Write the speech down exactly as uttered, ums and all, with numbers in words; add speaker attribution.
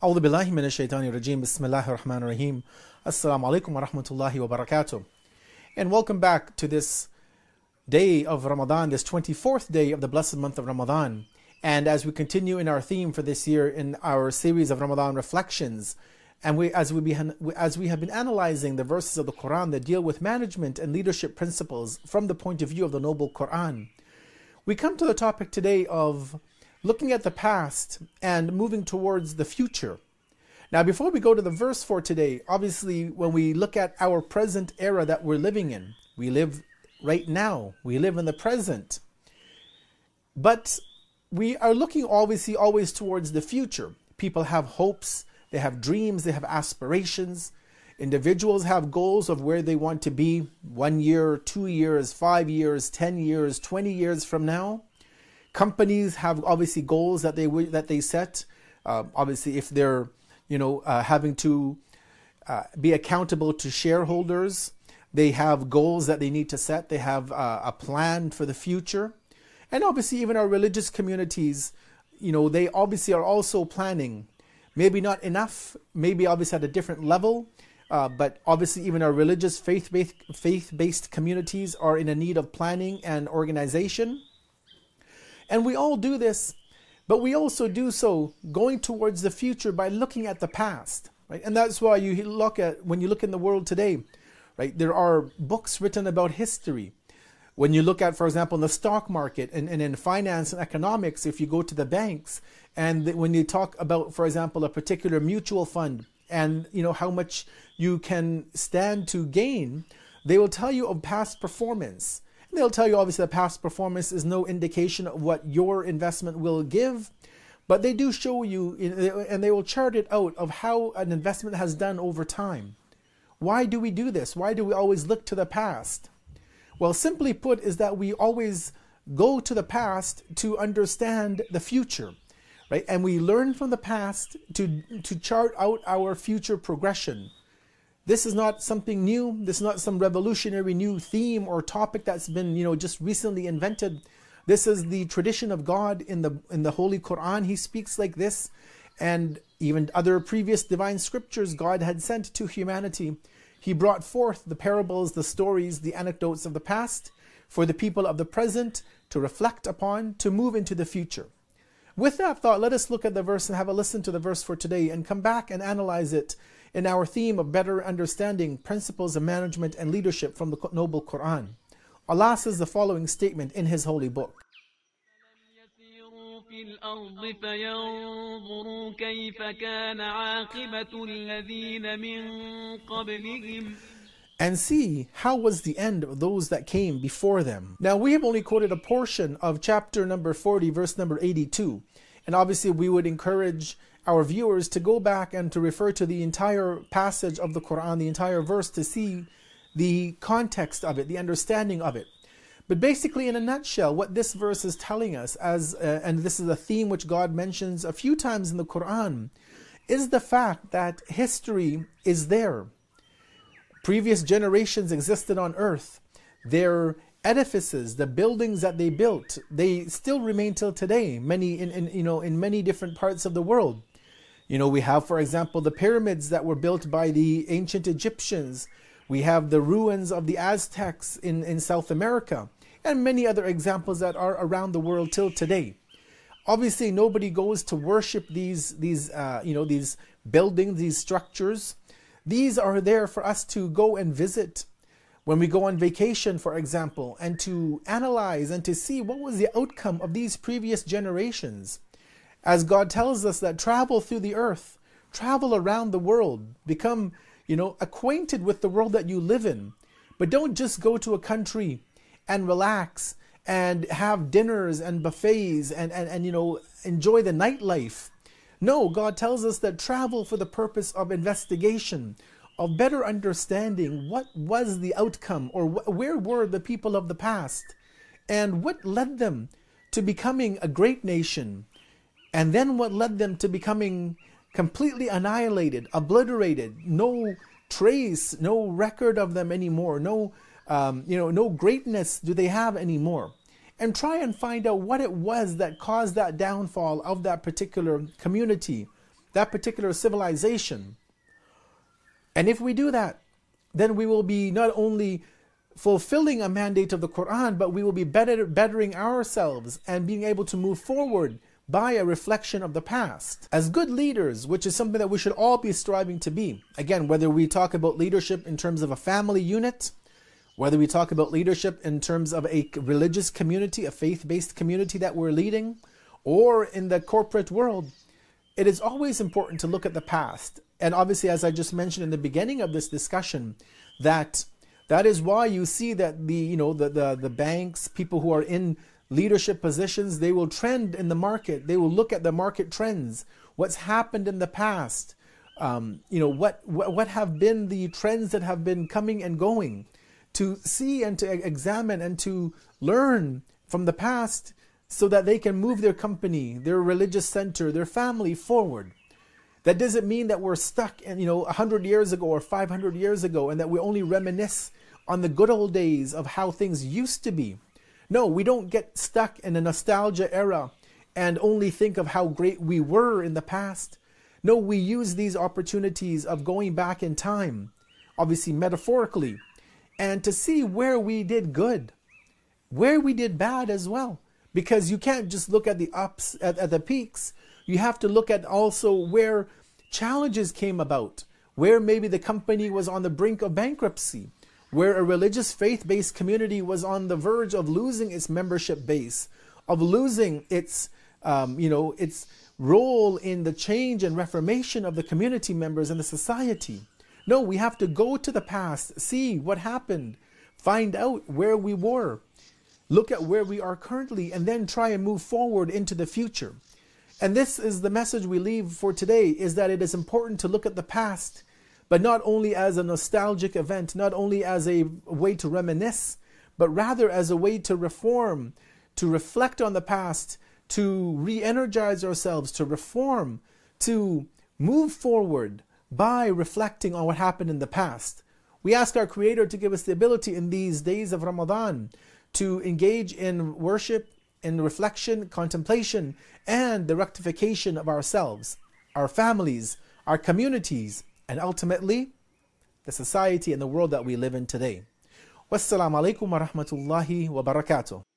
Speaker 1: أعوذ بالله من الشيطان الرجيم. بسم الله الرحمن الرحيم. Assalamu alaikum wa rahmatullahi wa barakatuh. And welcome back to this day of Ramadan, this twenty-fourth day of the blessed month of Ramadan. And as we continue in our theme for this year in our series of Ramadan reflections, and we as we be, as we have been analyzing the verses of the Quran that deal with management and leadership principles from the point of view of the noble Quran, we come to the topic today of looking at the past and moving towards the future. Now, before we go to the verse for today, obviously, when we look at our present era that we're living in, we live right now, we live in the present. But we are looking obviously always towards the future. People have hopes, they have dreams, they have aspirations. Individuals have goals of where they want to be one year, two years, five years, ten years, twenty years from now. Companies have obviously goals that they that they set. Uh, obviously, if they're you know uh, having to uh, be accountable to shareholders, they have goals that they need to set. They have uh, a plan for the future, and obviously, even our religious communities, you know, they obviously are also planning. Maybe not enough. Maybe obviously at a different level. Uh, but obviously, even our religious faith-based faith-based communities are in a need of planning and organization. And we all do this, but we also do so going towards the future by looking at the past, right? And that's why you look at, when you look in the world today, right? There are books written about history. When you look at, for example, in the stock market and, and in finance and economics, if you go to the banks and when you talk about, for example, a particular mutual fund and you know how much you can stand to gain, they will tell you of past performance. They'll tell you obviously that past performance is no indication of what your investment will give, but they do show you, and they will chart it out of how an investment has done over time. Why do we do this? Why do we always look to the past? Well, simply put, is that we always go to the past to understand the future, right? And we learn from the past to, to chart out our future progression. This is not something new. This is not some revolutionary new theme or topic that's been, you know, just recently invented. This is the tradition of God in the in the Holy Quran. He speaks like this, and even other previous divine scriptures God had sent to humanity. He brought forth the parables, the stories, the anecdotes of the past for the people of the present to reflect upon, to move into the future. With that thought, let us look at the verse and have a listen to the verse for today and come back and analyze it in our theme of better understanding principles of management and leadership from the noble Quran. Allah says the following statement in His holy book. And see how was the end of those that came before them. Now we have only quoted a portion of chapter number forty, verse number eighty-two. And obviously we would encourage our viewers to go back and to refer to the entire passage of the Quran, the entire verse, to see the context of it, the understanding of it. But basically, in a nutshell, what this verse is telling us, as uh, and this is a theme which God mentions a few times in the Quran, is the fact that history is there. Previous generations existed on earth. Their edifices, the buildings that they built, they still remain till today. Many in, in you know in many different parts of the world. You know, we have, for example, the pyramids that were built by the ancient Egyptians. We have the ruins of the Aztecs in, in South America, and many other examples that are around the world till today. Obviously, nobody goes to worship these these uh, you know these buildings, these structures. These are there for us to go and visit when we go on vacation, for example, and to analyze and to see what was the outcome of these previous generations. As God tells us that travel through the earth, travel around the world, become, you know, acquainted with the world that you live in. But don't just go to a country and relax and have dinners and buffets and, and, and you know, enjoy the nightlife. No, God tells us that travel for the purpose of investigation, of better understanding what was the outcome, or wh- where were the people of the past, and what led them to becoming a great nation, and then what led them to becoming completely annihilated, obliterated, no trace, no record of them anymore, no, um, you know, no greatness do they have anymore. And try and find out what it was that caused that downfall of that particular community, that particular civilization. And if we do that, then we will be not only fulfilling a mandate of the Quran, but we will be better, bettering ourselves and being able to move forward by a reflection of the past. As good leaders, which is something that we should all be striving to be. Again, whether we talk about leadership in terms of a family unit, whether we talk about leadership in terms of a religious community, a faith-based community that we're leading, or in the corporate world, it is always important to look at the past. And obviously, as I just mentioned in the beginning of this discussion, that that is why you see that the, you know, the, the, the banks, people who are in leadership positions, they will trend in the market. They will look at the market trends, what's happened in the past, um, you know, what, what, what have been the trends that have been coming and going, to see and to examine and to learn from the past so that they can move their company, their religious center, their family forward. That doesn't mean that we're stuck in, you know, one hundred years ago or five hundred years ago and that we only reminisce on the good old days of how things used to be. No, we don't get stuck in a nostalgia era and only think of how great we were in the past. No, we use these opportunities of going back in time, obviously metaphorically, and to see where we did good, where we did bad as well. Because you can't just look at the ups, at, at the peaks. You have to look at also where challenges came about, where maybe the company was on the brink of bankruptcy, where a religious faith-based community was on the verge of losing its membership base, of losing its, um, you know, its role in the change and reformation of the community members and the society. No, we have to go to the past, see what happened, find out where we were, look at where we are currently, and then try and move forward into the future. And this is the message we leave for today, is that it is important to look at the past, but not only as a nostalgic event, not only as a way to reminisce, but rather as a way to reform, to reflect on the past, to re-energize ourselves, to reform, to move forward by reflecting on what happened in the past. We ask our Creator to give us the ability in these days of Ramadan to engage in worship, in reflection, contemplation, and the rectification of ourselves, our families, our communities, and ultimately, the society and the world that we live in today. Wassalamu alaikum wa rahmatullahi wa barakatuh.